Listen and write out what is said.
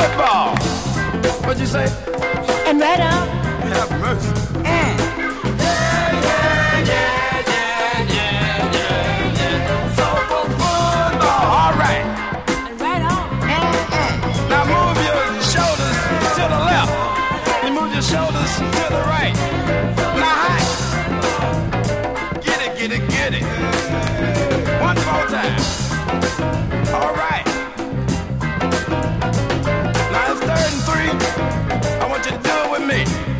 football. What'd you say? And right on. Have mercy. All right. And right on. Now move your shoulders to the left. You move your shoulders to the right. Now high. Get it, get it, get it. One more time. All right. Now it's 3rd and 3. I want you to do it with me.